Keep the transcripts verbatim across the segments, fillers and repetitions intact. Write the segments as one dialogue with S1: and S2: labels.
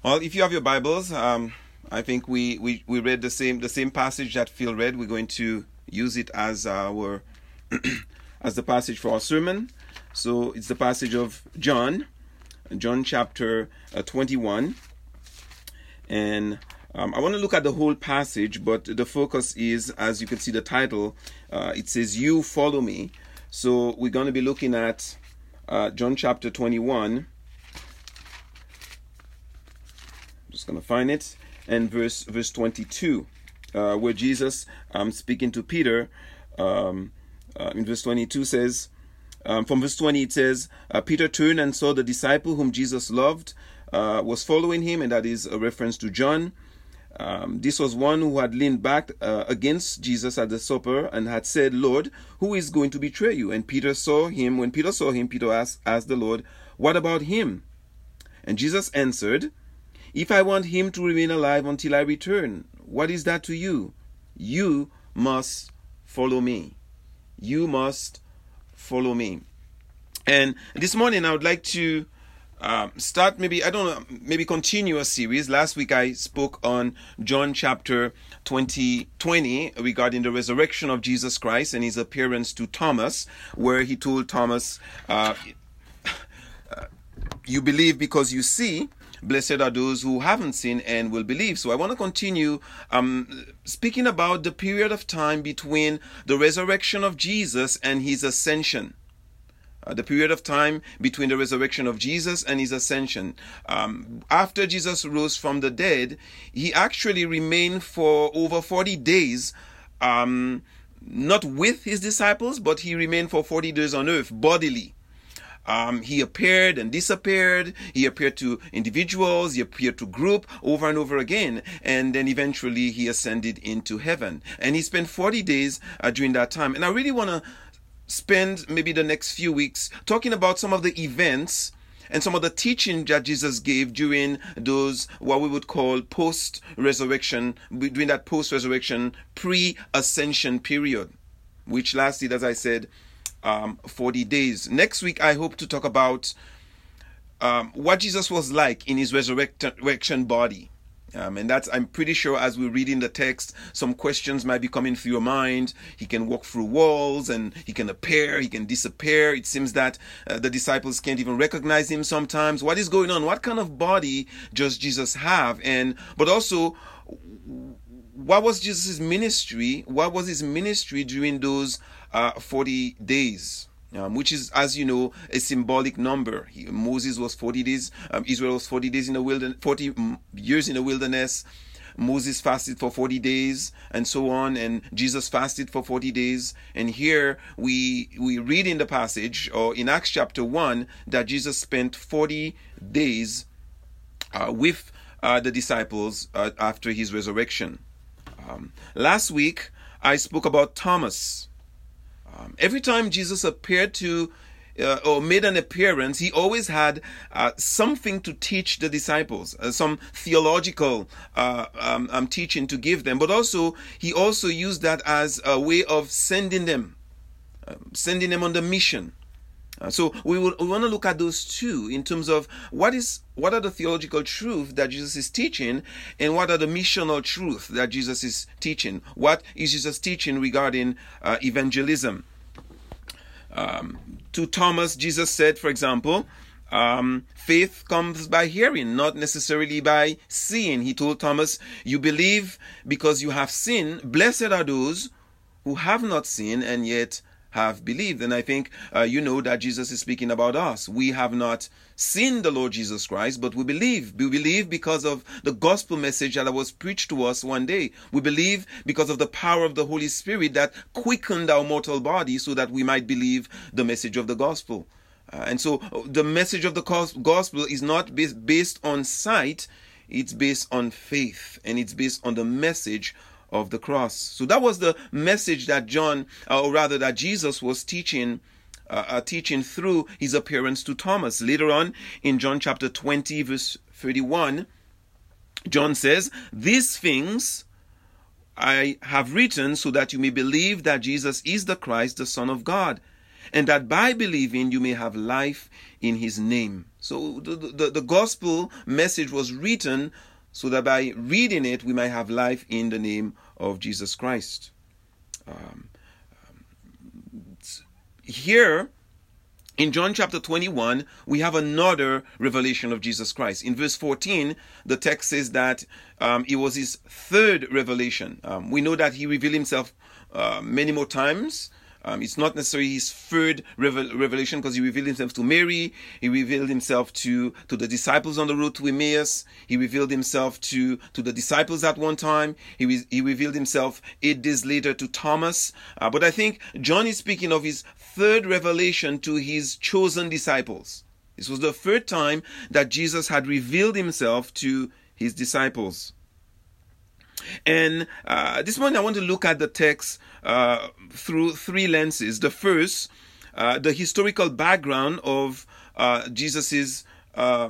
S1: Well, if you have your Bibles, um, I think we, we, we read the same the same passage that Phil read. We're going to use it as our as the passage for our sermon. So it's the passage of John, John chapter uh, twenty-one, and um, I want to look at the whole passage, but the focus is, as you can see the title, uh, it says "You follow me." So we're going to be looking at uh, John chapter twenty-one. Just going to find it, and verse verse twenty-two, uh, where Jesus um speaking to Peter, um, uh, in verse twenty-two says, um, from verse twenty it says, uh, Peter turned and saw the disciple whom Jesus loved uh, was following him, and that is a reference to John. Um, this was one who had leaned back uh, against Jesus at the supper and had said, "Lord, who is going to betray you?" And Peter saw him. When Peter saw him, Peter asked, asked the Lord, "What about him?" And Jesus answered, "If I want him to remain alive until I return, what is that to you? You must follow me. You must follow me." And this morning I would like to uh, start maybe, I don't know, maybe continue a series. Last week I spoke on John chapter twenty, twenty regarding the resurrection of Jesus Christ and his appearance to Thomas, where he told Thomas, uh, you believe because you see. Blessed are those who haven't seen and will believe. So I want to continue um, speaking about the period of time between the resurrection of Jesus and his ascension. Uh, the period of time between the resurrection of Jesus and his ascension. Um, after Jesus rose from the dead, he actually remained for over forty days, um, not with his disciples, but he remained for forty days on earth, bodily. Um, he appeared and disappeared. He appeared to individuals. He appeared to group over and over again. And then eventually he ascended into heaven. And he spent forty days uh, during that time. And I really want to spend maybe the next few weeks talking about some of the events and some of the teaching that Jesus gave during those, what we would call post-resurrection, during that post-resurrection, pre-ascension period, which lasted, as I said, Um, forty days. Next week, I hope to talk about um, what Jesus was like in his resurrection body. Um, and that's, I'm pretty sure as we read in the text, some questions might be coming through your mind. He can walk through walls and he can appear, he can disappear. It seems that uh, the disciples can't even recognize him sometimes. What is going on? What kind of body does Jesus have? And, but also, what was Jesus' ministry? What was his ministry during those uh, forty days? Um, which is, as you know, a symbolic number. He, Moses was forty days. Um, Israel was forty days in the wilderness, forty years in the wilderness. Moses fasted for forty days, and so on. And Jesus fasted for forty days. And here we we read in the passage, or in Acts chapter one, that Jesus spent forty days uh, with uh, the disciples uh, after his resurrection. Um, last week, I spoke about Thomas. Um, every time Jesus appeared to, uh, or made an appearance, he always had uh, something to teach the disciples, uh, some theological uh, um, um, teaching to give them. But also, he also used that as a way of sending them, uh, sending them on the mission. Uh, so we will we want to look at those two in terms of what is what are the theological truths that Jesus is teaching, and what are the missional truths that Jesus is teaching. What is Jesus teaching regarding uh, evangelism? Um, to Thomas, Jesus said, for example, um, faith comes by hearing, not necessarily by seeing. He told Thomas, "You believe because you have seen. Blessed are those who have not seen and yet have believed." And I think uh, you know that Jesus is speaking about us. We have not seen the Lord Jesus Christ, but we believe. We believe because of the gospel message that was preached to us one day. We believe because of the power of the Holy Spirit that quickened our mortal body so that we might believe the message of the gospel. Uh, and so the message of the gospel is not based, based on sight, it's based on faith, and it's based on the message of the cross. So that was the message that John, or rather that Jesus was teaching, uh, uh, teaching through his appearance to Thomas. Later on in John chapter twenty, verse thirty-one, John says, "These things I have written so that you may believe that Jesus is the Christ, the Son of God, and that by believing you may have life in his name." So the, the, the gospel message was written so that by reading it, we might have life in the name of Jesus Christ. Um, um, here, in John chapter twenty-one, we have another revelation of Jesus Christ. In verse fourteen, the text says that um, it was his third revelation. Um, we know that he revealed himself uh, many more times. Um, it's not necessarily his third revel- revelation because he revealed himself to Mary. He revealed himself to, to the disciples on the road to Emmaus. He revealed himself to, to the disciples at one time. He, re- he revealed himself eight days later to Thomas. Uh, but I think John is speaking of his third revelation to his chosen disciples. This was the third time that Jesus had revealed himself to his disciples. And uh, this morning I want to look at the text uh, through three lenses. The first, uh, the historical background of uh, Jesus's uh,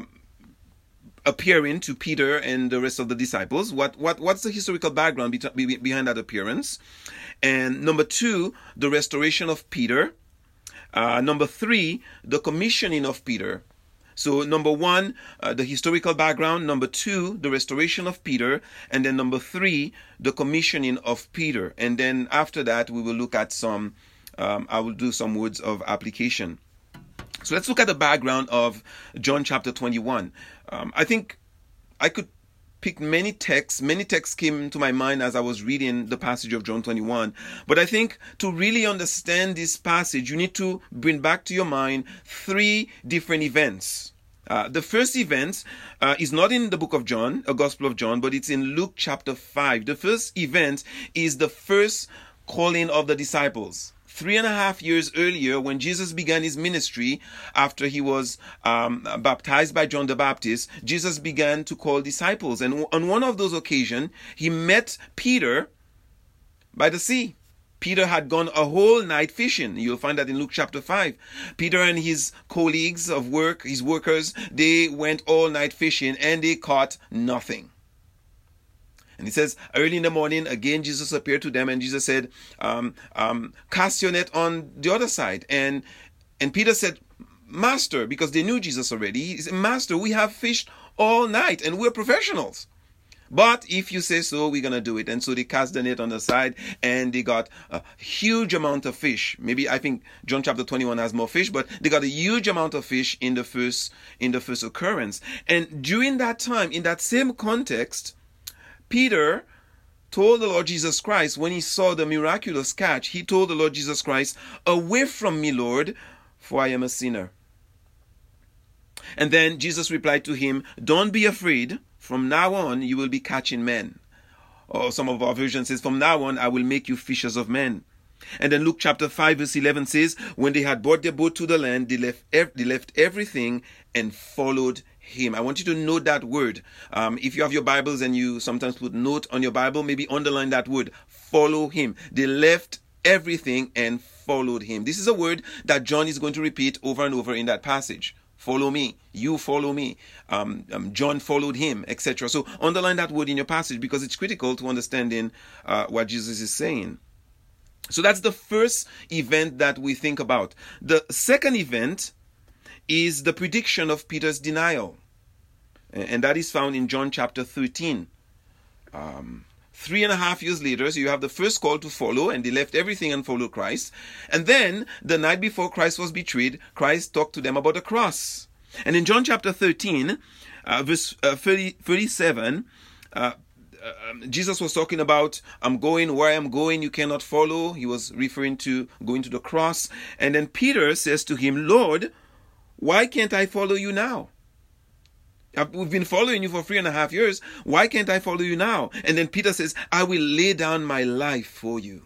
S1: appearing to Peter and the rest of the disciples. What what what's the historical background be- behind that appearance? And number two, the restoration of Peter. Uh, number three, the commissioning of Peter. So number one, uh, the historical background. Number two, the restoration of Peter. And then number three, the commissioning of Peter. And then after that, we will look at some, um, I will do some words of application. So let's look at the background of John chapter twenty-one. Um, I think I could pick many texts. Many texts came to my mind as I was reading the passage of John twenty-one. But I think to really understand this passage, you need to bring back to your mind three different events. Uh, the first event uh, is not in the book of John, a Gospel of John, but it's in Luke chapter five. The first event is the first calling of the disciples. Three and a half years earlier, when Jesus began his ministry, after he was um, baptized by John the Baptist, Jesus began to call disciples. And on one of those occasions, he met Peter by the sea. Peter had gone a whole night fishing. You'll find that in Luke chapter five. Peter and his colleagues of work, his workers, they went all night fishing and they caught nothing. And he says, early in the morning, again, Jesus appeared to them and Jesus said, um, um, cast your net on the other side. And and Peter said, Master, because they knew Jesus already, he said, Master, we have fished all night and we're professionals. But if you say so, we're going to do it. And so they cast the net on the side and they got a huge amount of fish. Maybe I think John chapter twenty-one has more fish, but they got a huge amount of fish in the first, in the first occurrence. And during that time, in that same context, Peter told the Lord Jesus Christ, when he saw the miraculous catch, he told the Lord Jesus Christ, away from me, Lord, for I am a sinner. And then Jesus replied to him, don't be afraid. From now on, you will be catching men. Or some of our versions says, from now on, I will make you fishers of men. And then Luke chapter five verse eleven says, when they had brought their boat to the land, they left, ev- they left everything and followed him. I want you to note that word. Um, if you have your Bibles and you sometimes put note on your Bible, maybe underline that word, follow him. They left everything and followed him. This is a word that John is going to repeat over and over in that passage. Follow me. You follow me. Um, um, John followed him, et cetera. So underline that word in your passage because it's critical to understanding uh, what Jesus is saying. So that's the first event that we think about. The second event is the prediction of Peter's denial. And that is found in John chapter thirteen. Um, three and a half years later, so you have the first call to follow, and they left everything and followed Christ. And then, the night before Christ was betrayed, Christ talked to them about the cross. And in John chapter thirteen, uh, verse uh, thirty, thirty-seven, uh, uh, Jesus was talking about, I'm going where I'm going, you cannot follow. He was referring to going to the cross. And then Peter says to him, Lord, why can't I follow you now? We've been following you for three and a half years. Why can't I follow you now? And then Peter says, I will lay down my life for you.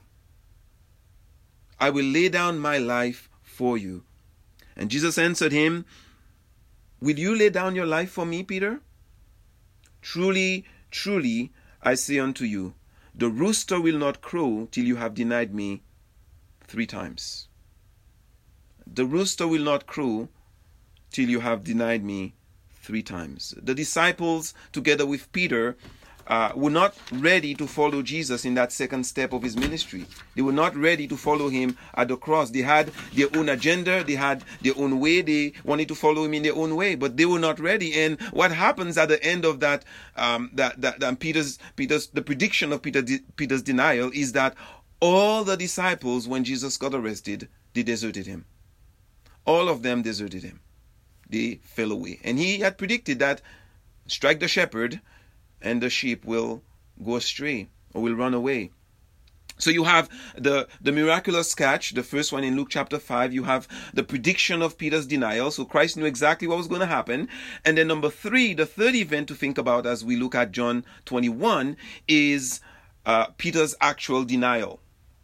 S1: I will lay down my life for you. And Jesus answered him, will you lay down your life for me, Peter? Truly, truly, I say unto you, the rooster will not crow till you have denied me three times. The rooster will not crow till you have denied me three times. The disciples, together with Peter, uh, were not ready to follow Jesus in that second step of his ministry. They were not ready to follow him at the cross. They had their own agenda. They had their own way. They wanted to follow him in their own way, but they were not ready. And what happens at the end of that, um, that, that, that Peter's, Peter's, the prediction of Peter, Peter's denial is that all the disciples, when Jesus got arrested, they deserted him. All of them deserted him. They fell away. And he had predicted that strike the shepherd and the sheep will go astray or will run away. So you have the, the miraculous catch, the first one in Luke chapter five. You have the prediction of Peter's denial. So Christ knew exactly what was going to happen. And then number three, the third event to think about as we look at John twenty-one is uh, Peter's actual denial.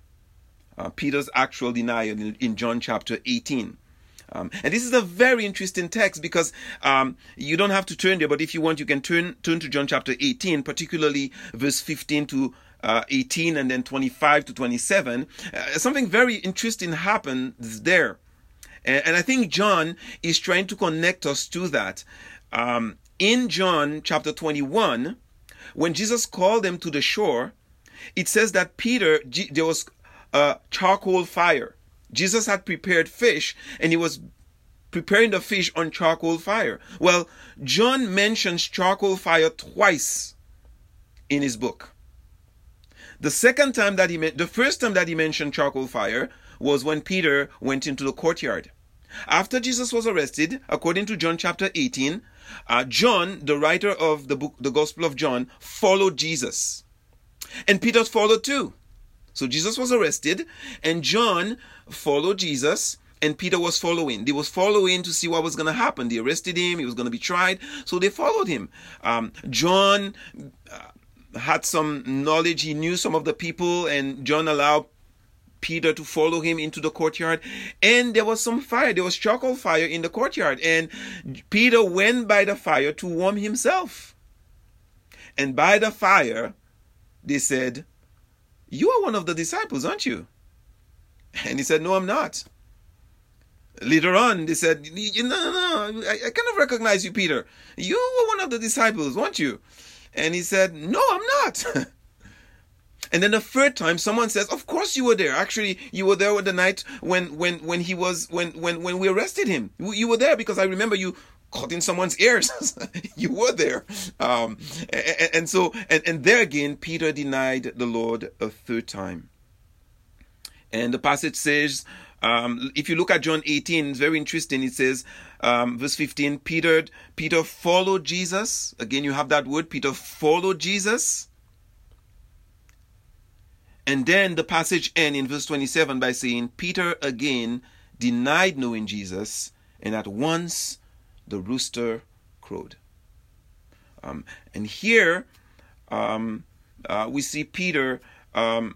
S1: Uh, Peter's actual denial in, in John chapter eighteen. Um, and this is a very interesting text because um, you don't have to turn there, but if you want, you can turn turn to John chapter eighteen, particularly verse fifteen to uh, eighteen, and then twenty-five to twenty-seven. Uh, something very interesting happens there, and, and I think John is trying to connect us to that. Um, in John chapter twenty-one, when Jesus called them to the shore, it says that Peter, there was a charcoal fire. Jesus had prepared fish, and he was preparing the fish on charcoal fire. Well, John mentions charcoal fire twice in his book. The second time that he meant, the first time that he mentioned charcoal fire was when Peter went into the courtyard. After Jesus was arrested, according to John chapter eighteen, uh, John, the writer of the book, the Gospel of John, followed Jesus, and Peter followed too. So Jesus was arrested, and John followed Jesus, and Peter was following. They was following to see what was going to happen. They arrested him. He was going to be tried. So they followed him. Um, John uh, had some knowledge. He knew some of the people, and John allowed Peter to follow him into the courtyard. And there was some fire. There was charcoal fire in the courtyard. And Peter went by the fire to warm himself. And by the fire, they said, "You are one of the disciples, aren't you?" And he said, "No, I'm not." Later on, they said, "No, no, no, I, I kind of recognize you, Peter. You were one of the disciples, weren't you?" And he said, "No, I'm not." And then the third time, someone says, "Of course you were there. Actually, you were there the night when when when he was when when when we arrested him. You were there because I remember you cutting someone's ears." You were there. Um, and, and so, and, and there again, Peter denied the Lord a third time. And the passage says, um, if you look at John eighteen, it's very interesting. It says, um, verse fifteen, Peter, Peter followed Jesus. Again, you have that word, Peter followed Jesus. And then the passage ends in verse twenty-seven by saying, Peter again denied knowing Jesus, and at once the rooster crowed. Um, and here um, uh, we see Peter um,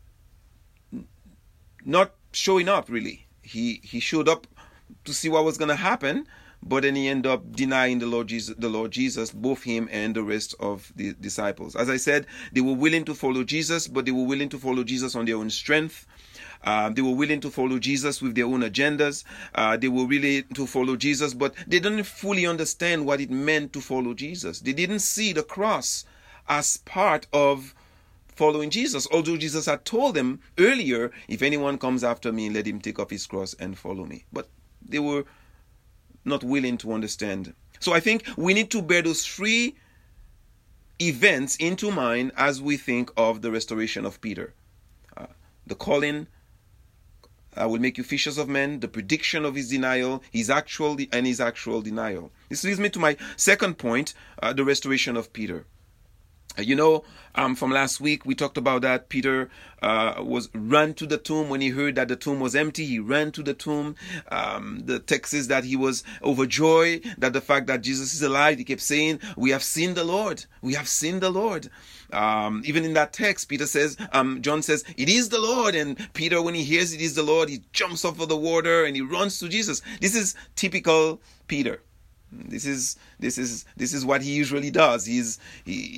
S1: not showing up really. He he showed up to see what was going to happen, but then he ended up denying the Lord Jesus, the Lord Jesus, both him and the rest of the disciples. As I said, they were willing to follow Jesus, but they were willing to follow Jesus on their own strength. Uh, they were willing to follow Jesus with their own agendas. Uh, they were willing to follow Jesus, but they didn't fully understand what it meant to follow Jesus. They didn't see the cross as part of following Jesus, although Jesus had told them earlier, if anyone comes after me, let him take up his cross and follow me. But they were not willing to understand. So I think we need to bear those three events into mind as we think of the restoration of Peter. Uh, the calling, I will make you fishers of men, the prediction of his denial, his actual de- and his actual denial. This leads me to my second point, uh, the restoration of Peter. Uh, you know, um, from last week, we talked about that. Peter uh, was ran to the tomb when he heard that the tomb was empty. He ran to the tomb. Um, the text says that he was overjoyed that the fact that Jesus is alive. He kept saying, "We have seen the Lord. We have seen the Lord." Um, even in that text, Peter says, um, John says, "It is the Lord." And Peter, when he hears it is the Lord, he jumps off of the water and he runs to Jesus. This is typical Peter. This is this is this is what he usually does. He's he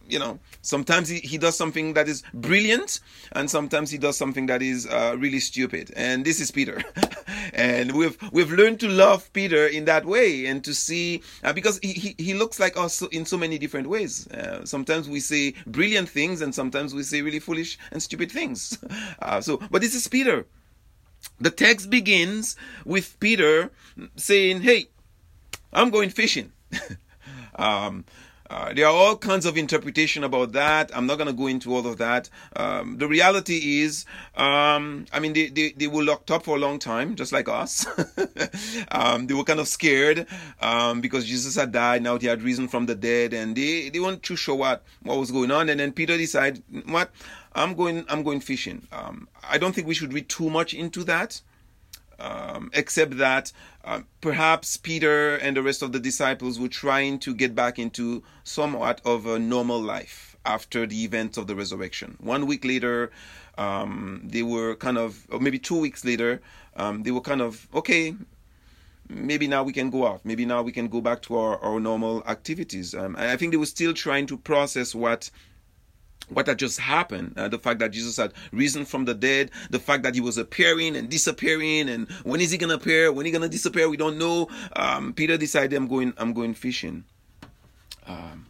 S1: you know, sometimes he, he does something that is brilliant, and sometimes he does something that is uh, really stupid. And this is Peter. And we've we've learned to love Peter in that way, and to see, uh, because he, he, he looks like us in so many different ways. Uh, sometimes we say brilliant things, and sometimes we say really foolish and stupid things. Uh, so, but this is Peter. The text begins with Peter saying, hey, I'm going fishing. um, Uh, there are all kinds of interpretation about that. I'm not going to go into all of that. Um, the reality is, um, I mean, they, they, they were locked up for a long time, just like us. um, they were kind of scared um, because Jesus had died. Now he had risen from the dead, and they, they weren't too sure what, what was going on. And then Peter decided, what? I'm going, I'm going fishing. Um, I don't think we should read too much into that. Um, except that uh, perhaps Peter and the rest of the disciples were trying to get back into somewhat of a normal life after the events of the resurrection. One week later, um, they were kind of, or maybe two weeks later, um, they were kind of, okay, maybe now we can go out. Maybe now we can go back to our, our normal activities. Um, I think they were still trying to process what What had just happened, uh, the fact that Jesus had risen from the dead, the fact that he was appearing and disappearing, and when is he going to appear, when is he going to disappear, we don't know. Um, Peter decided, I'm going, I'm going fishing. Um,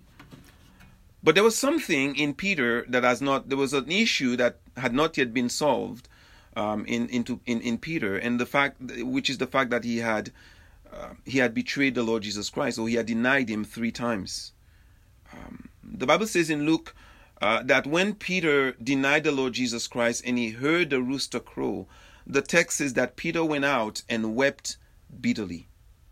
S1: but there was something in Peter that has not, there was an issue that had not yet been solved um, in, into, in, in Peter, and the fact, which is the fact that he had, uh, he had betrayed the Lord Jesus Christ, or he had denied him three times. Um, the Bible says in Luke, Uh, that when Peter denied the Lord Jesus Christ and he heard the rooster crow, the text says that Peter went out and wept bitterly.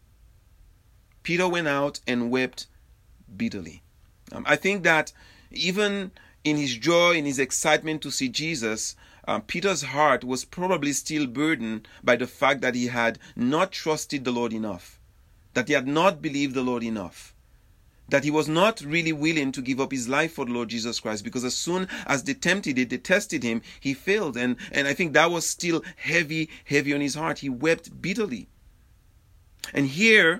S1: Peter went out and wept bitterly. Um, I think that even in his joy, in his excitement to see Jesus, um, Peter's heart was probably still burdened by the fact that he had not trusted the Lord enough, that he had not believed the Lord enough, that he was not really willing to give up his life for the Lord Jesus Christ, because as soon as they tempted it, they tested him, he failed. And, and I think that was still heavy, heavy on his heart. He wept bitterly. And here,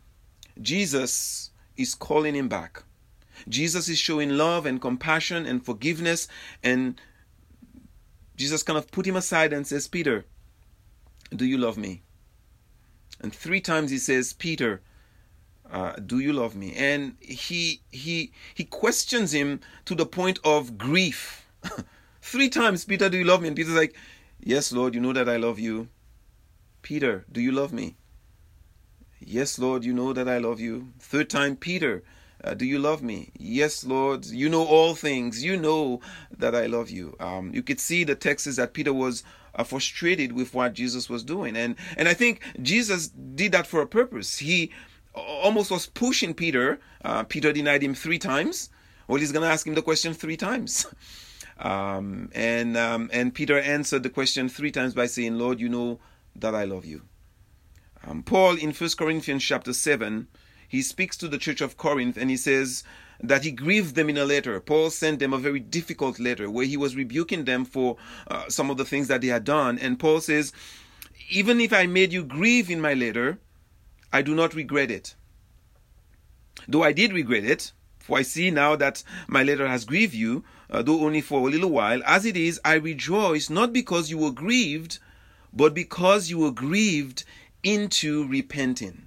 S1: Jesus is calling him back. Jesus is showing love and compassion and forgiveness. And Jesus kind of put him aside and says, Peter, do you love me? And three times he says, Peter, Uh, do you love me? And he he he questions him to the point of grief. Three times, Peter, do you love me? And Peter's like, yes, Lord, you know that I love you. Peter, do you love me? Yes, Lord, you know that I love you. Third time, Peter, uh, do you love me? Yes, Lord, you know all things. You know that I love you. Um, you could see the text is that Peter was uh, frustrated with what Jesus was doing. And, and I think Jesus did that for a purpose. He almost was pushing Peter. Uh, Peter denied him three times. Well, he's going to ask him the question three times. Um, and um, and Peter answered the question three times by saying, Lord, you know that I love you. Um, Paul in First Corinthians chapter seven, he speaks to the church of Corinth, and he says that he grieved them in a letter. Paul sent them a very difficult letter where he was rebuking them for uh, some of the things that they had done. And Paul says, even if I made you grieve in my letter, I do not regret it. Though I did regret it, for I see now that my letter has grieved you, uh, though only for a little while. As it is, I rejoice, not because you were grieved, but because you were grieved into repenting.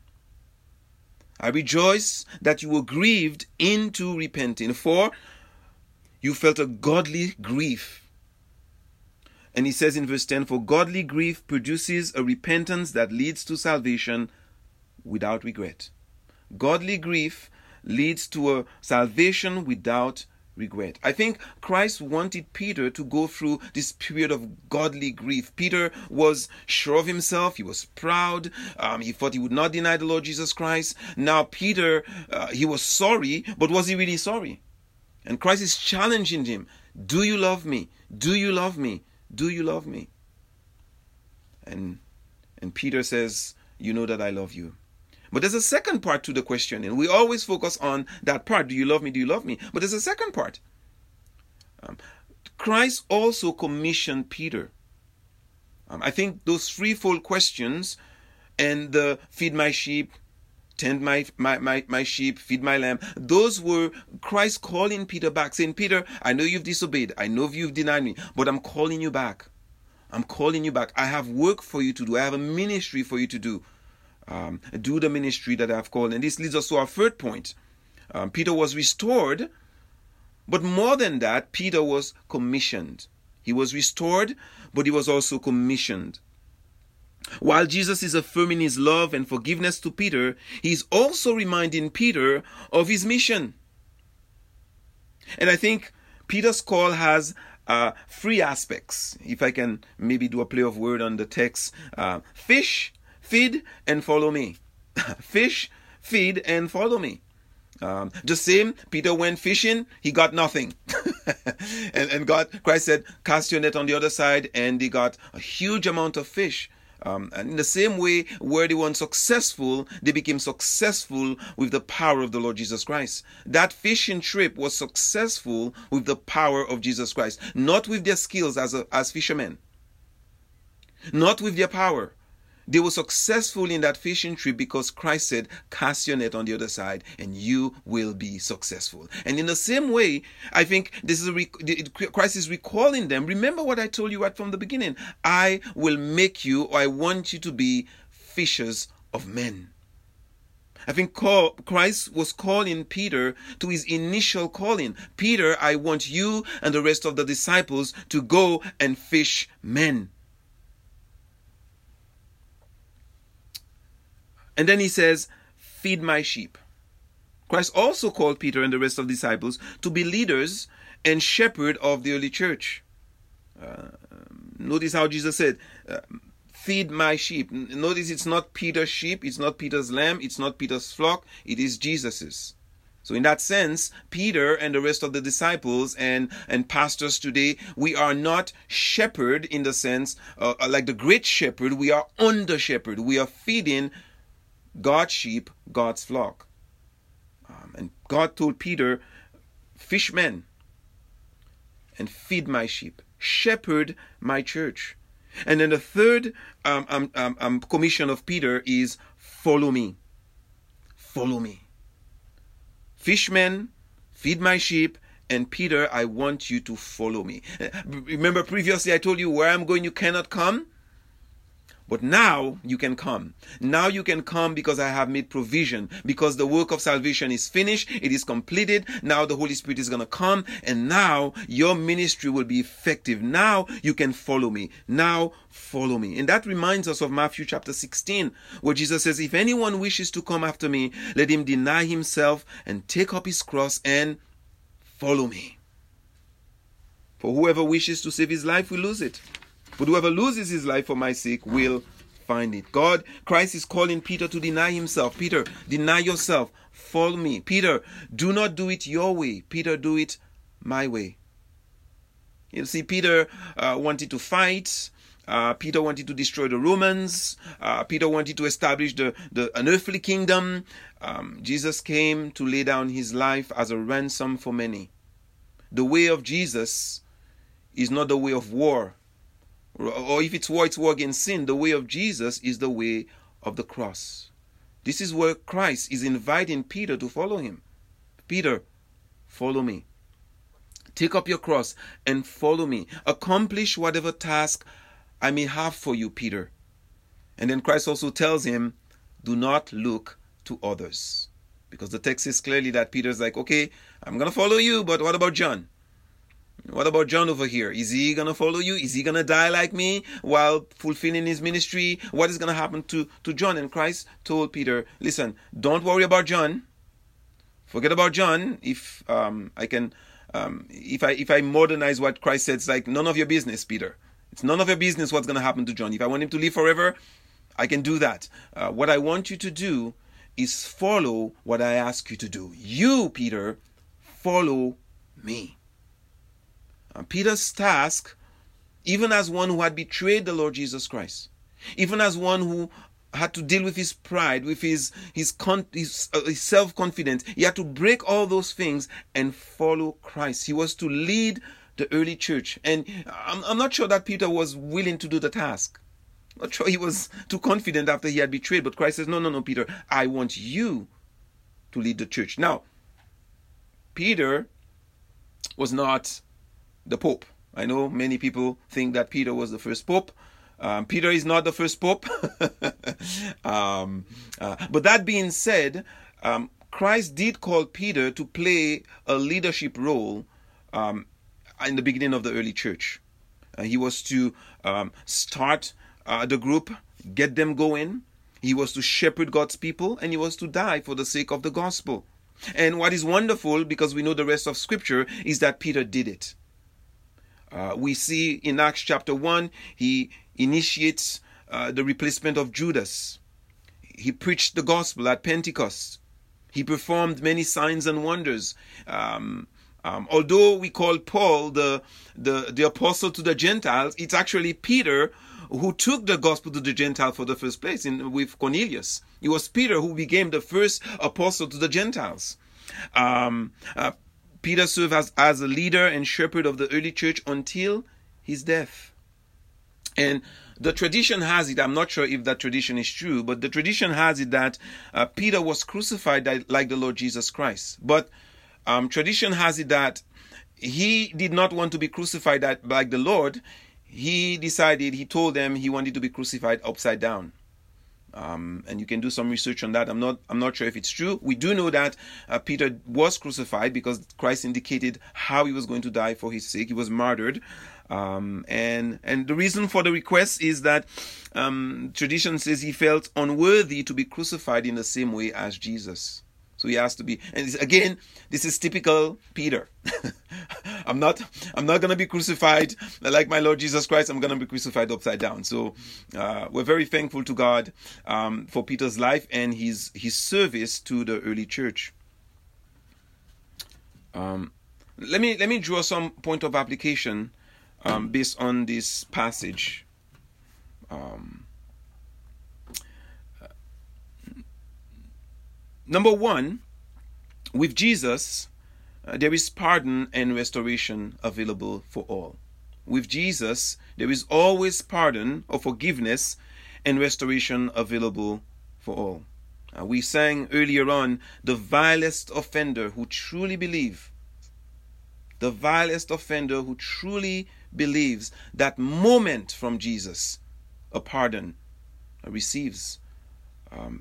S1: I rejoice that you were grieved into repenting, for you felt a godly grief. And he says in verse ten, for godly grief produces a repentance that leads to salvation without regret. Godly grief leads to a salvation without regret. I think Christ wanted Peter to go through this period of godly grief. Peter was sure of himself. He was proud. Um, he thought he would not deny the Lord Jesus Christ. Now Peter, uh, he was sorry, but was he really sorry? And Christ is challenging him. Do you love me? Do you love me? Do you love me? And, and Peter says, you know that I love you. But there's a second part to the question, and we always focus on that part. Do you love me? Do you love me? But there's a second part. Um, Christ also commissioned Peter. Um, I think those threefold questions and the feed my sheep, tend my, my, my, my sheep, feed my lamb. Those were Christ calling Peter back, saying, Peter, I know you've disobeyed. I know you've denied me, but I'm calling you back. I'm calling you back. I have work for you to do. I have a ministry for you to do. Um, do the ministry that I've called. And this leads us to our third point. Um, Peter was restored, but more than that, Peter was commissioned. He was restored, but he was also commissioned. While Jesus is affirming his love and forgiveness to Peter, he's also reminding Peter of his mission. And I think Peter's call has uh, three aspects. If I can maybe do a play of word on the text. Uh, fish, feed, and follow me. Fish, feed, and follow me. Um, the same, Peter went fishing, he got nothing. and, and God, Christ said, cast your net on the other side, and they got a huge amount of fish. Um, and in the same way, where they were unsuccessful, they became successful with the power of the Lord Jesus Christ. That fishing trip was successful with the power of Jesus Christ, not with their skills as a, as fishermen, not with their power. They were successful in that fishing trip because Christ said, cast your net on the other side and you will be successful. And in the same way, I think this is a rec- Christ is recalling them. Remember what I told you right from the beginning. I will make you, or I want you to be fishers of men. I think Christ was calling Peter to his initial calling. Peter, I want you and the rest of the disciples to go and fish men. And then he says, feed my sheep. Christ also called Peter and the rest of the disciples to be leaders and shepherd of the early church. Uh, notice how Jesus said, uh, feed my sheep. Notice it's not Peter's sheep, it's not Peter's lamb, it's not Peter's flock, it is Jesus's. So in that sense, Peter and the rest of the disciples and, and pastors today, we are not shepherd in the sense, uh, like the great shepherd, we are under shepherd. We are feeding God's sheep, God's flock. Um, and God told Peter, fish men and feed my sheep, shepherd my church. And then the third um, um, um, um, commission of Peter is follow me. Follow me. Fish men, feed my sheep, and Peter, I want you to follow me. Remember previously I told you where I'm going you cannot come? But now you can come. Now you can come because I have made provision. Because the work of salvation is finished. It is completed. Now the Holy Spirit is going to come. And now your ministry will be effective. Now you can follow me. Now follow me. And that reminds us of Matthew chapter sixteen, where Jesus says, if anyone wishes to come after me, let him deny himself and take up his cross and follow me. For whoever wishes to save his life will lose it. But whoever loses his life for my sake will find it. God, Christ is calling Peter to deny himself. Peter, deny yourself. Follow me. Peter, do not do it your way. Peter, do it my way. You see, Peter uh, wanted to fight. Uh, Peter wanted to destroy the Romans. Uh, Peter wanted to establish the, the an earthly kingdom. Um, Jesus came to lay down his life as a ransom for many. The way of Jesus is not the way of war. Or if it's war, it's war against sin. The way of Jesus is the way of the cross. This is where Christ is inviting Peter to follow him. Peter, follow me. Take up your cross and follow me. Accomplish whatever task I may have for you, Peter. And then Christ also tells him, do not look to others. Because the text says clearly that Peter's like, okay, I'm going to follow you, but what about John? What about John over here? Is he going to follow you? Is he going to die like me while fulfilling his ministry? What is going to happen to, to John? And Christ told Peter, listen, don't worry about John. Forget about John. If um, I can, um, if I if I modernize what Christ said, it's like none of your business, Peter. It's none of your business what's going to happen to John. If I want him to live forever, I can do that. Uh, what I want you to do is follow what I ask you to do. You, Peter, follow me. Peter's task, even as one who had betrayed the Lord Jesus Christ, even as one who had to deal with his pride, with his his, con- his, uh, his self-confidence, he had to break all those things and follow Christ. He was to lead the early church. And I'm, I'm not sure that Peter was willing to do the task. Not sure he was too confident after he had betrayed, but Christ says, no, no, no, Peter, I want you to lead the church. Now, Peter was not the Pope. I know many people think that Peter was the first Pope. Um, Peter is not the first Pope. um, uh, but that being said, um, Christ did call Peter to play a leadership role um, in the beginning of the early church. Uh, he was to um, start uh, the group, get them going. He was to shepherd God's people, and he was to die for the sake of the gospel. And what is wonderful, because we know the rest of Scripture, is that Peter did it. Uh, we see in Acts chapter one, he initiates uh, the replacement of Judas. He preached the gospel at Pentecost. He performed many signs and wonders. Um, um, although we call Paul the, the, the apostle to the Gentiles, it's actually Peter who took the gospel to the Gentile for the first place in, with Cornelius. It was Peter who became the first apostle to the Gentiles. Um, uh, Peter served as, as a leader and shepherd of the early church until his death. And the tradition has it, I'm not sure if that tradition is true, but the tradition has it that uh, Peter was crucified like the Lord Jesus Christ. But um, tradition has it that he did not want to be crucified like the Lord. He decided, he told them he wanted to be crucified upside down. Um, and you can do some research on that. I'm not I'm not sure if it's true. We do know that uh, Peter was crucified because Christ indicated how he was going to die for his sake. He was martyred. Um, and and the reason for the request is that um, tradition says he felt unworthy to be crucified in the same way as Jesus. So he has to be, and again, this is typical Peter. I'm not, I'm not going to be crucified like my Lord Jesus Christ. I'm going to be crucified upside down. So uh, we're very thankful to God um, for Peter's life and his his service to the early church. Um, let me let me draw some point of application um, based on this passage. Um, Number one, with Jesus, uh, there is pardon and restoration available for all. With Jesus, there is always pardon or forgiveness and restoration available for all. Uh, we sang earlier on, the vilest offender who truly believes, the vilest offender who truly believes, that moment from Jesus, a pardon uh, receives. Um,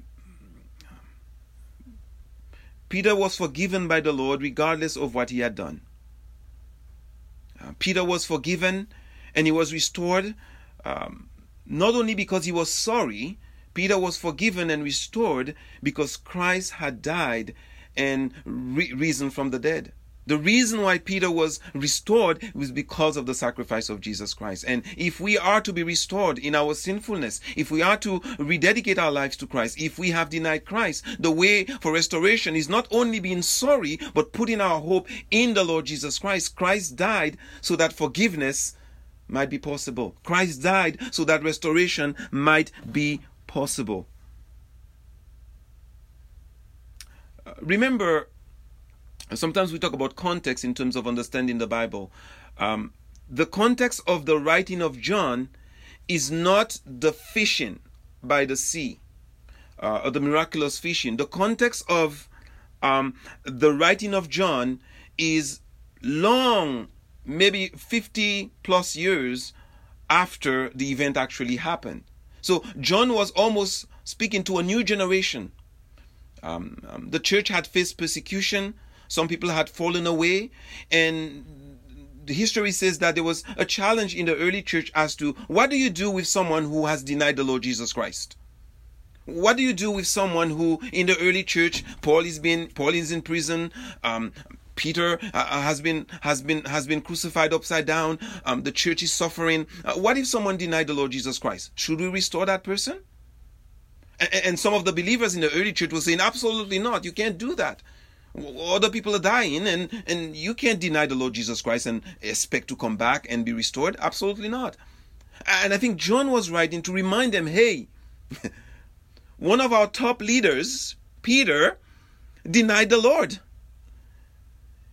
S1: Peter was forgiven by the Lord regardless of what he had done. Uh, Peter was forgiven and he was restored um, not only because he was sorry. Peter was forgiven and restored because Christ had died and re- risen from the dead. The reason why Peter was restored was because of the sacrifice of Jesus Christ. And if we are to be restored in our sinfulness, if we are to rededicate our lives to Christ, if we have denied Christ, the way for restoration is not only being sorry, but putting our hope in the Lord Jesus Christ. Christ died so that forgiveness might be possible. Christ died so that restoration might be possible. Uh, remember, sometimes we talk about context in terms of understanding the Bible. Um, the context of the writing of John is not the fishing by the sea uh, or the miraculous fishing. The context of um, the writing of John is long, maybe fifty plus years after the event actually happened. So John was almost speaking to a new generation. Um, um, the church had faced persecution. Some people had fallen away, and the history says that there was a challenge in the early church as to what do you do with someone who has denied the Lord Jesus Christ? What do you do with someone who in the early church, Paul is being Paul is in prison, um, Peter uh, has been has been has been crucified upside down, um, the church is suffering. Uh, what if someone denied the Lord Jesus Christ? Should we restore that person? And, and some of the believers in the early church were saying, absolutely not, you can't do that. Other people are dying, and, and you can't deny the Lord Jesus Christ and expect to come back and be restored. Absolutely not. And I think John was writing to remind them, hey, one of our top leaders, Peter, denied the Lord.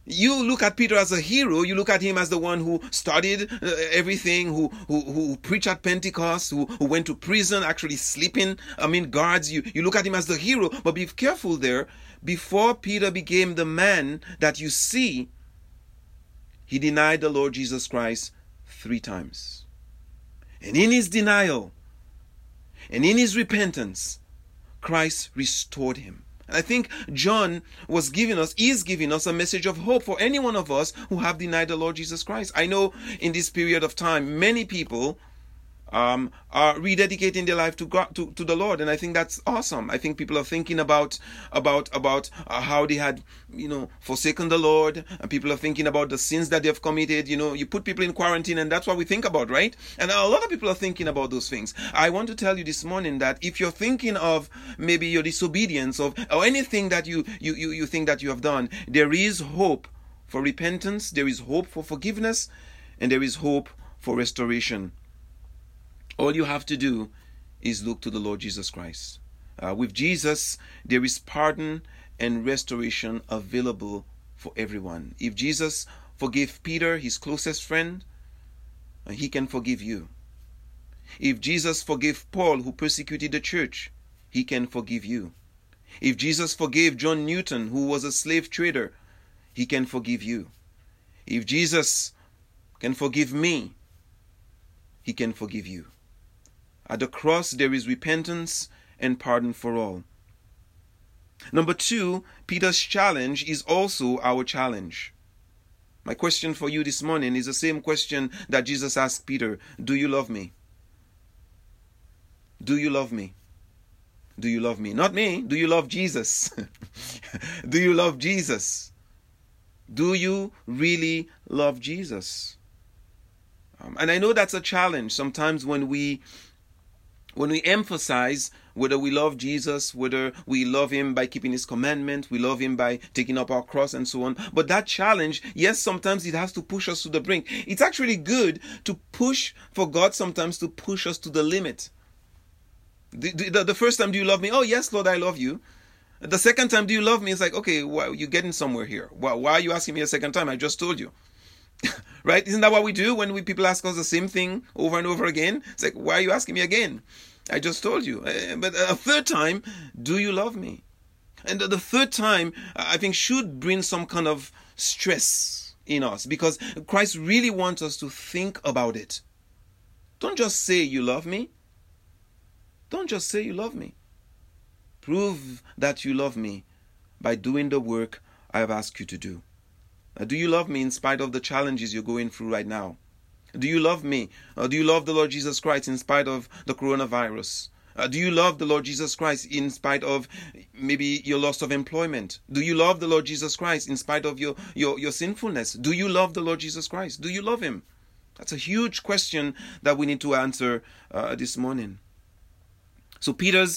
S1: You look at Peter as a hero. You look at him as the one who studied uh, everything, who, who who preached at Pentecost, who, who went to prison, actually sleeping amid guards. You, you look at him as the hero. But be careful there. Before Peter became the man that you see, he denied the Lord Jesus Christ three times. And in his denial and in his repentance, Christ restored him. And I think John was giving us, is giving us a message of hope for any one of us who have denied the Lord Jesus Christ. I know in this period of time, many people um, are rededicating their life to God, to, to the Lord, and I think that's awesome. I think people are thinking about about about uh, how they had, you know, forsaken the Lord, and people are thinking about the sins that they've committed. You know, you put people in quarantine, and that's what we think about, right? And a lot of people are thinking about those things. I want to tell you this morning that if you're thinking of maybe your disobedience of or anything that you you you, you think that you have done, there is hope for repentance, there is hope for forgiveness, and there is hope for restoration. All you have to do is look to the Lord Jesus Christ. Uh, with Jesus, there is pardon and restoration available for everyone. If Jesus forgave Peter, his closest friend, uh, he can forgive you. If Jesus forgave Paul, who persecuted the church, he can forgive you. If Jesus forgave John Newton, who was a slave trader, he can forgive you. If Jesus can forgive me, he can forgive you. At the cross, there is repentance and pardon for all. Number two, Peter's challenge is also our challenge. My question for you this morning is the same question that Jesus asked Peter. Do you love me? Do you love me? Do you love me? Not me. Do you love Jesus? Do you love Jesus? Do you really love Jesus? Um, and I know that's a challenge sometimes when we When we emphasize whether we love Jesus, whether we love him by keeping his commandment, we love him by taking up our cross and so on. But that challenge, yes, sometimes it has to push us to the brink. It's actually good to push for God sometimes to push us to the limit. The, the, the first time, do you love me? Oh, yes, Lord, I love you. The second time, do you love me? It's like, okay, well, you're getting somewhere here. Why, why are you asking me a second time? I just told you. Right? Isn't that what we do when we people ask us the same thing over and over again? It's like, why are you asking me again? I just told you. Uh, but a third time, do you love me? And the third time, I think, should bring some kind of stress in us, because Christ really wants us to think about it. Don't just say you love me. Don't just say you love me. Prove that you love me by doing the work I have asked you to do. Uh, do you love me in spite of the challenges you're going through right now? Do you love me? Uh, do you love the Lord Jesus Christ in spite of the coronavirus? Uh, do you love the Lord Jesus Christ in spite of maybe your loss of employment? Do you love the Lord Jesus Christ in spite of your, your, your sinfulness? Do you love the Lord Jesus Christ? Do you love him? That's a huge question that we need to answer uh, this morning. So Peter's,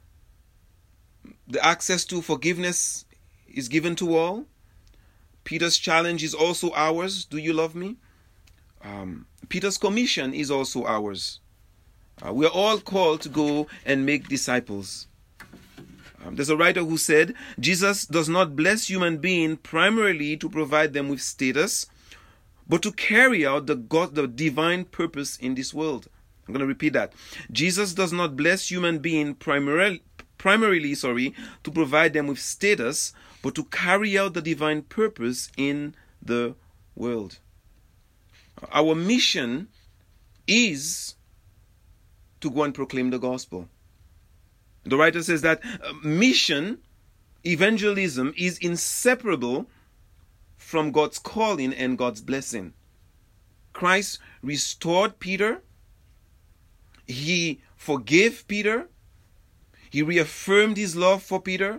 S1: the access to forgiveness is given to all. Peter's challenge is also ours. Do you love me? Um, Peter's commission is also ours. Uh, we are all called to go and make disciples. Um, there's a writer who said, Jesus does not bless human beings primarily to provide them with status, but to carry out the God, the divine purpose in this world. I'm going to repeat that. Jesus does not bless human beings primarily, primarily, sorry, to provide them with status, but to carry out the divine purpose in the world. Our mission is to go and proclaim the gospel. The writer says that mission, evangelism, is inseparable from God's calling and God's blessing. Christ restored Peter. He forgave Peter. He reaffirmed his love for Peter.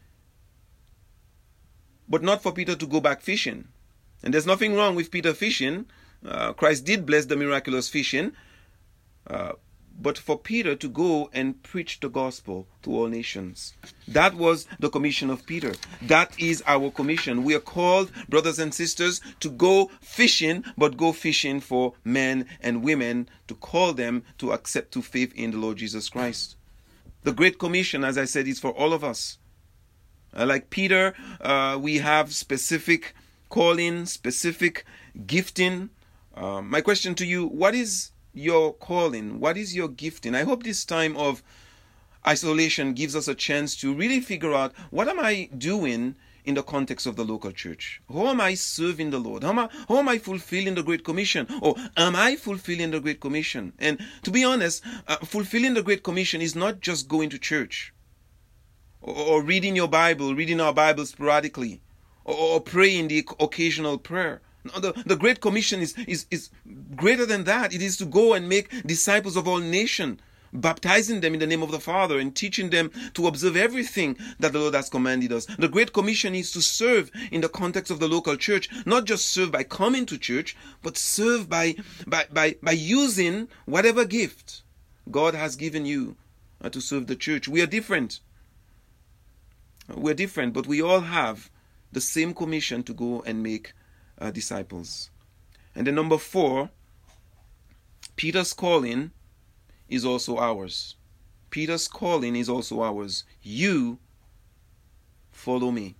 S1: But not for Peter to go back fishing. And there's nothing wrong with Peter fishing. Uh, Christ did bless the miraculous fishing. Uh, but for Peter to go and preach the gospel to all nations. That was the commission of Peter. That is our commission. We are called, brothers and sisters, to go fishing, but go fishing for men and women, to call them to accept to faith in the Lord Jesus Christ. The Great Commission, as I said, is for all of us. Uh, like Peter, uh, we have specific calling, specific gifting. Uh, my question to you, what is your calling? What is your gifting? I hope this time of isolation gives us a chance to really figure out, what am I doing in the context of the local church? How am I serving the Lord? How am I, how am I fulfilling the Great Commission? Or am I fulfilling the Great Commission? And to be honest, uh, fulfilling the Great Commission is not just going to church, or, or reading your Bible, reading our Bible sporadically, or, or praying the occasional prayer. No, the, the Great Commission is, is, is greater than that. It is to go and make disciples of all nations, baptizing them in the name of the Father and teaching them to observe everything that the Lord has commanded us. The Great Commission is to serve in the context of the local church, not just serve by coming to church, but serve by by by, by using whatever gift God has given you uh, to serve the church. We are different. We're different, but we all have the same commission to go and make uh, disciples. And then number four, Peter's calling is also ours. Peter's calling is also ours. You follow me.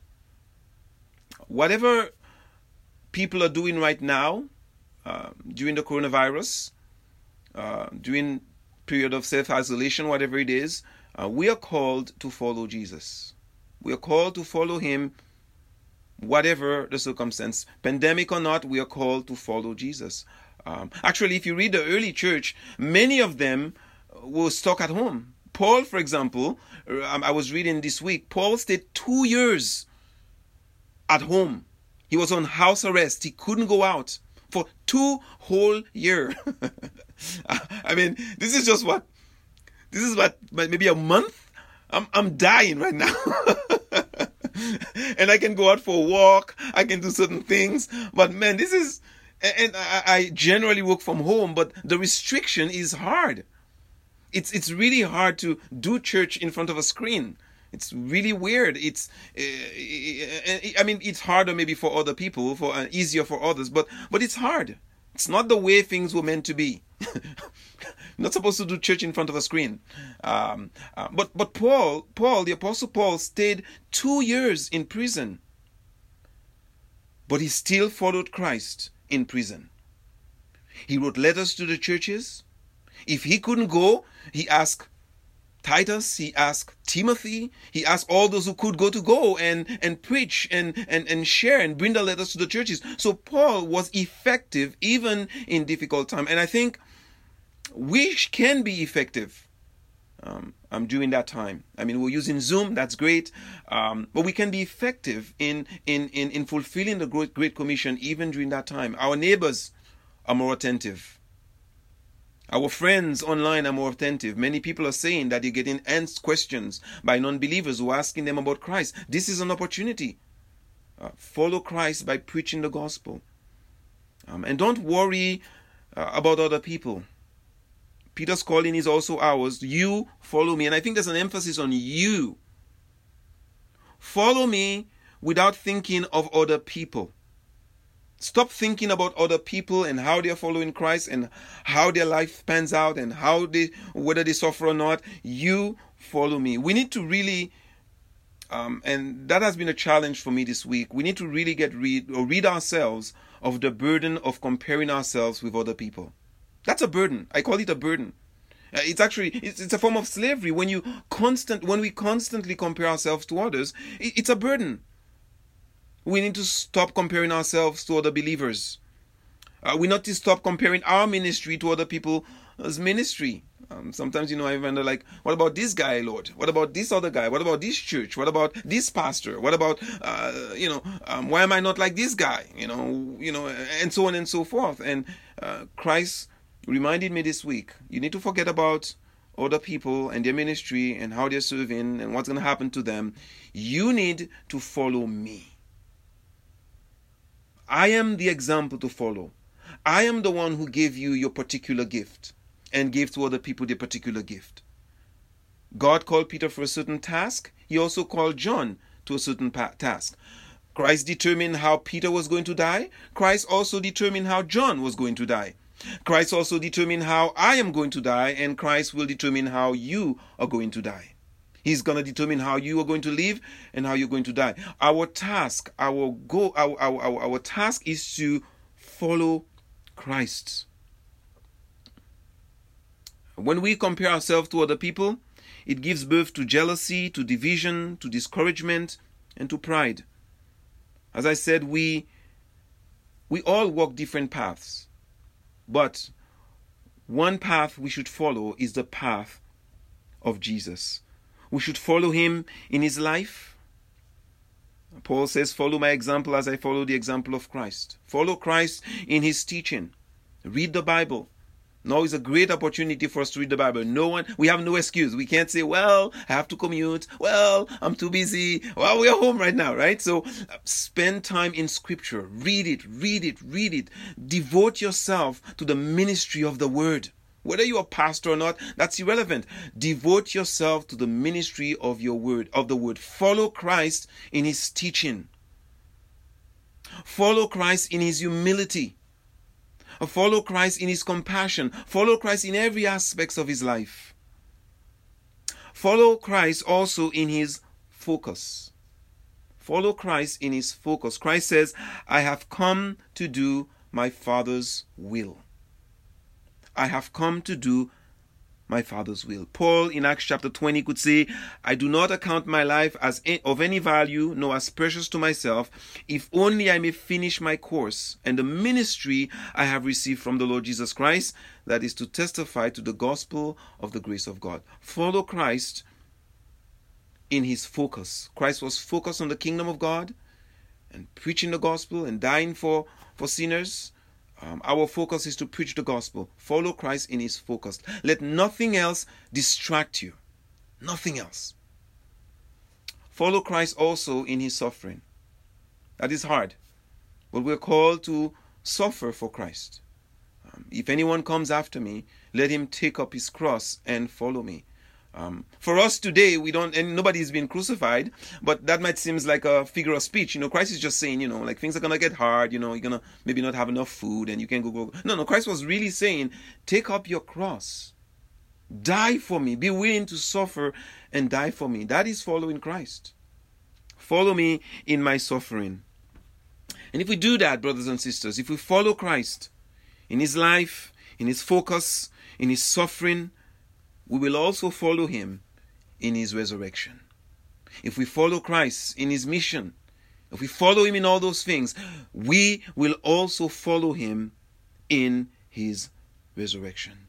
S1: Whatever people are doing right now, uh, during the coronavirus, uh, during period of self-isolation, whatever it is, uh, we are called to follow Jesus. We are called to follow him, whatever the circumstance, pandemic or not. We are called to follow Jesus. Um, actually, if you read the early church, many of them were stuck at home. Paul, for example, I was reading this week, Paul stayed two years at home. He was on house arrest. He couldn't go out for two whole years. I mean, this is just what, this is what, maybe a month? I'm, I'm dying right now. And I can go out for a walk. I can do certain things. But man, this is, and I, I generally work from home, but the restriction is hard. It's it's really hard to do church in front of a screen. It's really weird. It's, uh, I mean, it's harder maybe for other people, for uh, easier for others, but but it's hard. It's not the way things were meant to be. Not supposed to do church in front of a screen. Um, uh, but but Paul, Paul, the Apostle Paul, stayed two years in prison, but he still followed Christ in prison. He wrote letters to the churches. If he couldn't go, he asked Titus, he asked Timothy, he asked all those who could go to go and, and preach and, and, and share and bring the letters to the churches. So Paul was effective even in difficult time. And I think we can be effective um, um, during that time. I mean, we're using Zoom, that's great. Um, but we can be effective in, in, in, in fulfilling the Great, Great Commission even during that time. Our neighbors are more attentive. Our friends online are more attentive. Many people are saying that they're getting asked questions by non-believers who are asking them about Christ. This is an opportunity. Uh, follow Christ by preaching the gospel. Um, and don't worry uh, about other people. Peter's calling is also ours. You follow me. And I think there's an emphasis on you. Follow me without thinking of other people. Stop thinking about other people and how they're following Christ and how their life pans out and how they, whether they suffer or not. You follow me. We need to really, um, and that has been a challenge for me this week. We need to really get rid or rid ourselves of the burden of comparing ourselves with other people. That's a burden. I call it a burden. Uh, it's actually it's, it's a form of slavery. When you constant when we constantly compare ourselves to others, it, it's a burden. We need to stop comparing ourselves to other believers. Uh, we need to stop comparing our ministry to other people's ministry. Um, sometimes, you know, I wonder, like, what about this guy, Lord? What about this other guy? What about this church? What about this pastor? What about, uh, you know, um, why am I not like this guy? You know, you know, and so on and so forth. And uh, Christ reminded me this week, you need to forget about other people and their ministry and how they're serving and what's going to happen to them. You need to follow me. I am the example to follow. I am the one who gave you your particular gift and gave to other people their particular gift. God called Peter for a certain task. He also called John to a certain task. Christ determined how Peter was going to die. Christ also determined how John was going to die. Christ also determined how I am going to die, and Christ will determine how you are going to die. He's going to determine how you are going to live and how you're going to die. Our task, our goal, our, our, our, our task is to follow Christ. When we compare ourselves to other people, it gives birth to jealousy, to division, to discouragement, and to pride. As I said, we we all walk different paths, but one path we should follow is the path of Jesus. We should follow him in his life. Paul says, follow my example as I follow the example of Christ. Follow Christ in his teaching. Read the Bible. Now is a great opportunity for us to read the Bible. No one, we have no excuse. We can't say, well, I have to commute. Well, I'm too busy. Well, we're home right now, right? So spend time in Scripture. Read it, read it, read it. Devote yourself to the ministry of the Word. Whether you're a pastor or not, that's irrelevant. Devote yourself to the ministry of your word, of the Word. Follow Christ in his teaching. Follow Christ in his humility. Follow Christ in his compassion. Follow Christ in every aspect of his life. Follow Christ also in his focus. Follow Christ in his focus. Christ says, I have come to do my Father's will. I have come to do my Father's will. Paul in Acts chapter twenty could say, I do not account my life as of any value, nor as precious to myself, if only I may finish my course and the ministry I have received from the Lord Jesus Christ, that is to testify to the gospel of the grace of God. Follow Christ in his focus. Christ was focused on the kingdom of God and preaching the gospel and dying for, for sinners. Um, our focus is to preach the gospel. Follow Christ in his focus. Let nothing else distract you. Nothing else. Follow Christ also in his suffering. That is hard. But we're called to suffer for Christ. Um, if anyone comes after me, let him take up his cross and follow me. Um, for us today, we don't, and nobody's been crucified, but that might seem like a figure of speech. You know, Christ is just saying, you know, like things are going to get hard, you know, you're going to maybe not have enough food and you can go, go. No, no, Christ was really saying, take up your cross, die for me, be willing to suffer and die for me. That is following Christ. Follow me in my suffering. And if we do that, brothers and sisters, if we follow Christ in his life, in his focus, in his suffering, we will also follow him in his resurrection. If we follow Christ in his mission, if we follow him in all those things, we will also follow him in his resurrection.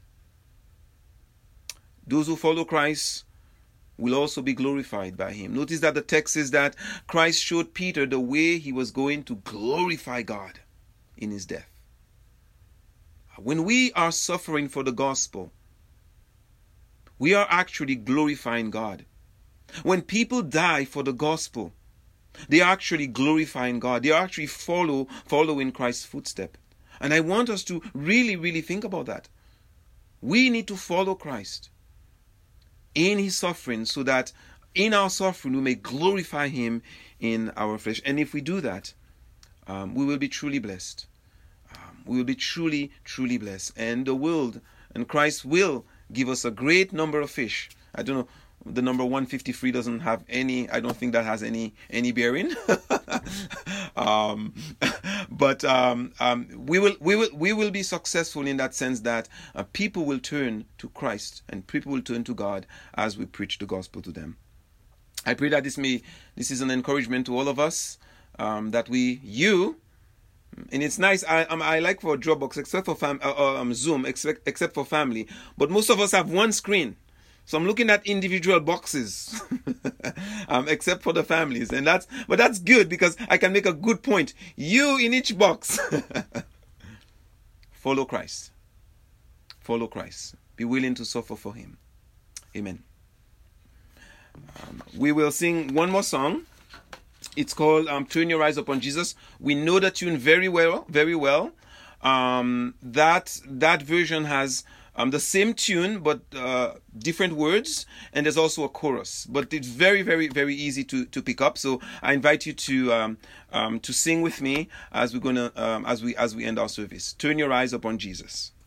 S1: Those who follow Christ will also be glorified by him. Notice that the text says that Christ showed Peter the way he was going to glorify God in his death. When we are suffering for the gospel, we are actually glorifying God. When people die for the gospel, they are actually glorifying God. They are actually follow, following Christ's footstep. And I want us to really, really think about that. We need to follow Christ in his suffering so that in our suffering we may glorify him in our flesh. And if we do that, um, we will be truly blessed. Um, we will be truly, truly blessed. And the world and Christ will give us a great number of fish. I don't know, the number one hundred fifty-three doesn't have any, I don't think that has any any bearing. um, but um, um, we will we will we will be successful in that sense that uh, people will turn to Christ and people will turn to God as we preach the gospel to them. I pray that this may this is an encouragement to all of us, um, that we you. And it's nice. I um, I like for Dropbox, except for fam, uh, um, Zoom, except except for family. But most of us have one screen, so I'm looking at individual boxes, um, except for the families, and that's but that's good because I can make a good point. You in each box. Follow Christ. Follow Christ. Be willing to suffer for him. Amen. Um, we will sing one more song. It's called um, Turn Your Eyes Upon Jesus. We know the tune very well, very well. Um, that that version has um, the same tune, but uh, different words, and there's also a chorus. But it's very, very, very easy to, to pick up. So I invite you to um, um, to sing with me as we're gonna um, as we as we end our service. Turn your eyes upon Jesus.